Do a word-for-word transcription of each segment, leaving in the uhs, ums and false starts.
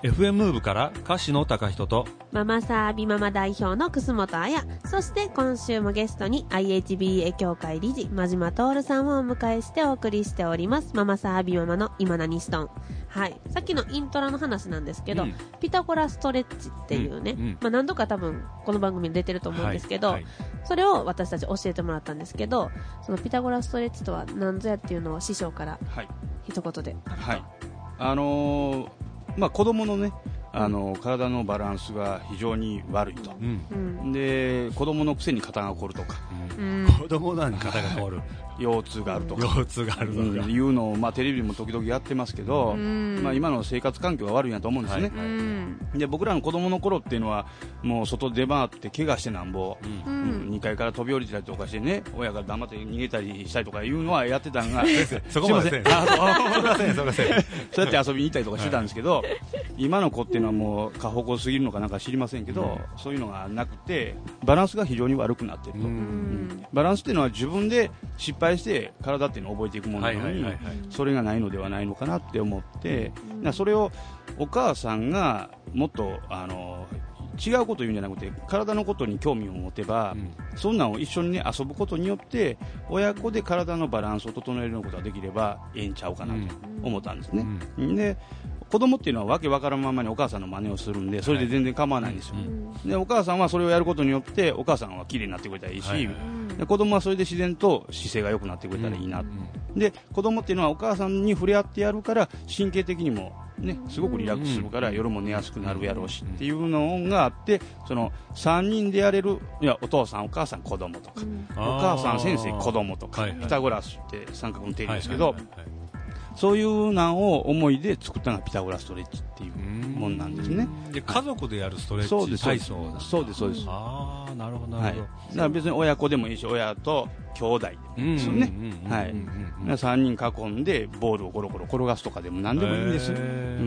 エフエム ムーブから歌手の高人とママサービママ代表の楠本彩、そして今週もゲストに アイエイチビーエー 協会理事真島徹さんをお迎えしてお送りしております。ママサービママの今何しとん。はい、さっきのイントロの話なんですけど、うん、ピタゴラストレッチっていうね、うんうん、まあ、何度か多分この番組に出てると思うんですけど、はいはい、それを私たち教えてもらったんですけど、そのピタゴラストレッチとは何ぞやっていうのを師匠から一言で、 はいはい、あのーまあ、子供のね、あの体のバランスが非常に悪いと、うん、で子供のくせに肩が凝るとか、 うん、子供なのに肩が凝る腰痛があるとか、 腰痛があるとか、うん、 いうのを、まあ、テレビでも時々やってますけど、うん、まあ、今の生活環境が悪いんだと思うんですね、はいはい、で僕らの子供の頃っていうのはもう外出回って怪我してなんぼ、うんうん、にかいから飛び降りたりとかしてね、親が黙って逃げたりしたりとかいうのはやってたんがそこまでせんそうやって遊びに行ったりとかしてたんですけど、はい、今の子っていうのはもう過保護すぎるのかなんか知りませんけど、うん、そういうのがなくてバランスが非常に悪くなっていると、うんうん、バランスっていうのは自分で失敗して体っていうのを覚えていくものなのに、それがないのではないのかなって思って、うん、それをお母さんがもっとあの違うことを言うんじゃなくて体のことに興味を持てば、うん、そんなのを一緒に、ね、遊ぶことによって親子で体のバランスを整えることができればええんちゃうかなと思ったんですね、うんうん、で子供っていうのはわけわからんままにお母さんの真似をするんでそれで全然構わないんですよ、はい、うん、でお母さんはそれをやることによってお母さんは綺麗になってくれたらいいし、はいはい、で子供はそれで自然と姿勢が良くなってくれたらいいな、うんうん、で子供っていうのはお母さんに触れ合ってやるから神経的にもね、すごくリラックスするから夜も寝やすくなるやろうしっていうのがあって、そのさんにんでやれる、いやお父さんお母さん子供とか、うん、お母さん先生子供とか、はいはい、ピタゴラスって三角の定理ですけど、はいはいはいはい、そういうのを思いで作ったのがピタゴラストレッチっていうもんなんですね。 で家族でやるストレッチ体操なんだ。 そうですそうです。 ああ、なるほどなるほど、 はい、だから別に親子でもいいし親と兄弟でもいいですよね。さんにん囲んでボールをゴロゴロ転がすとかでも何でもいいんです、うん、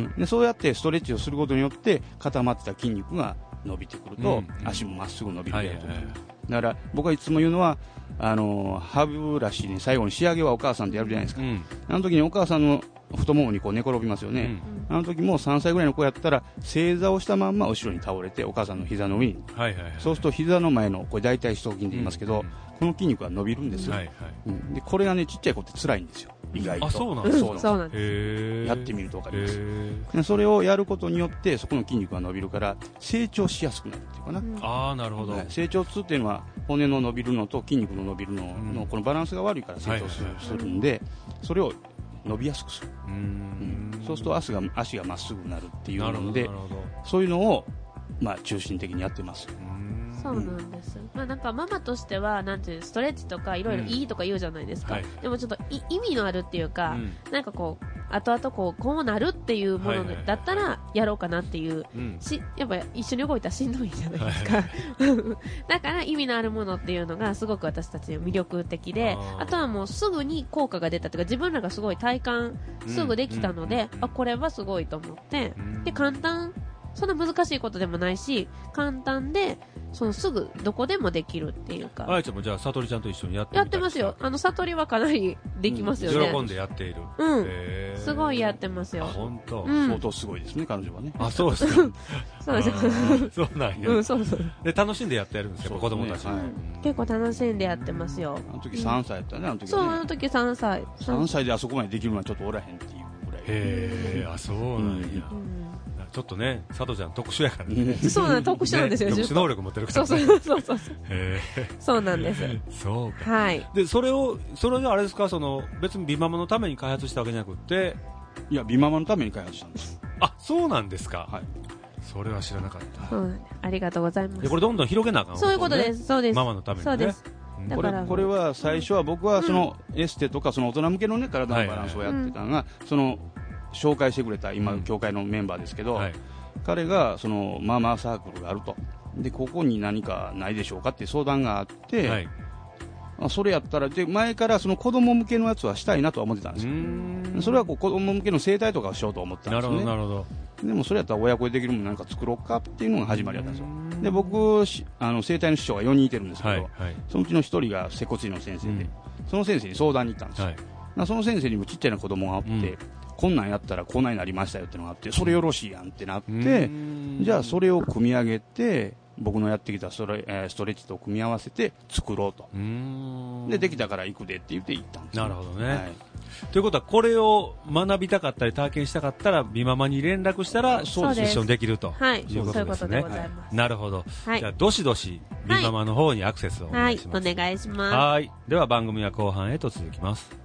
でそうやってストレッチをすることによって固まってた筋肉が伸びてくると、うんうん、足もまっすぐ伸びるやと、はいはい、だから僕はいつも言うのはあの歯ブラシに最後に仕上げはお母さんとやるじゃないですか、うん、あの時にお母さんの太ももにこう寝転びますよね、うん、あの時もさんさいぐらいの子やったら正座をしたまんま後ろに倒れてお母さんの膝の上に、はいはいはい、そうすると膝の前のこれ大腿四頭筋って言いますけど、うんうん、この筋肉が伸びるんですよ、はいはい、うん、でこれがねちっちゃい子って辛いんですよ意外と。 あ、そうなんですか。 そうなんです。 やってみると分かります。でそれをやることによってそこの筋肉が伸びるから成長しやすくなるっていうかな、うん、 ああなるほど、はい、 成長痛っていうのは骨の伸びるのと筋肉の伸びるのの、うん、このバランスが悪いから成長する、はいはいはい、するんでそれを伸びやすくする、うん、うん、そうすると足が足がまっすぐになるっていうのでそういうのを、まあ、中心的にやってます。 そうなんです、まあ、なんかママとしてはなんていうストレッチとかいろいろいいとか言うじゃないですか、うん、はい、でもちょっと意味のあるっていうか、うん、なんかこう後々こうこうなるっていうものだったらやろうかなっていう、うん、しやっぱ一緒に動いたらしんどいじゃないですか、はい、だから意味のあるものっていうのがすごく私たち魅力的で あ, あとはもうすぐに効果が出たというか自分らがすごい体感すぐできたので、うん、あこれはすごいと思って、うん、で簡単そんな難しいことでもないし簡単でそのすぐどこでもできるっていうか。 あやちゃんもじゃあさとりちゃんと一緒にやってみたやってますよ。あのさとりはかなりできますよね、 うん、喜んでやっている、 うん、すごいやってますよ。 本当、 うん、相当すごいですね彼女はね。 あそうですかそうですそうなんや、 うん、そうそうで楽しんでやってやるんですよ、ね、子供たち、はい、 結構楽しんでやってますよ。 あの時さんさいやったね、あの時ね。 そうあの時さんさいさんさいであそこまでできるのはちょっとおらへんっていうぐらい。 へえ、あそうなんや、うん、ちょっとね、佐藤ちゃん特殊やからね。 そうなん特殊なんですよ。 ね、特殊能力持ってるから、ね。 そうそうそうそう。 へそうなんです。 そうか。 はい。 でそれをそれがあれですか、その別に美ママのために開発したわけじゃなくて、 いや美ママのために開発したんです。 あ、そうなんですか。 はい。 それは知らなかった。 うん、ありがとうございます。 でこれどんどん広げなあかん、ね。 そういうことです。そうです。 ママのためにね。 そうです。 これこれは最初は僕はそのエステとかその大人向けのね体のバランスをやってたのがその紹介してくれた今協会のメンバーですけど、はい、彼がそのママサークルがあるとでここに何かないでしょうかって相談があって、はい、あそれやったらで前からその子供向けのやつはしたいなとは思ってたんですよ。それはこう子供向けの整体とかをしようと思ってたんですよね。 なるほどなるほど。 でもそれやったら親子でできるものなんか作ろうかっていうのが始まりだったんですよ。で僕あの整体の師匠がよにんいてるんですけど、はいはい、そのうちのひとりが接骨院の先生で、うん、その先生に相談に行ったんですよ、はい、その先生にもちっちゃな子供がおって、うん、 こんなんやったらこんなんになりましたよってのがあって、それよろしいやんってなって、じゃあそれを組み上げて、僕のやってきたストレ、えー、ストレッチと組み合わせて作ろうと。うーんで、できたから行くでって言って行ったんです、ね。 なるほどね。 はい、 ということは、これを学びたかったり体験したかったら、美ママに連絡したら、そう一緒にできるということですね。なるほど。はい、じゃあ、どしどし美ママの方にアクセスをお願いします。 はい、お願いします。 はい。では、番組は後半へと続きます。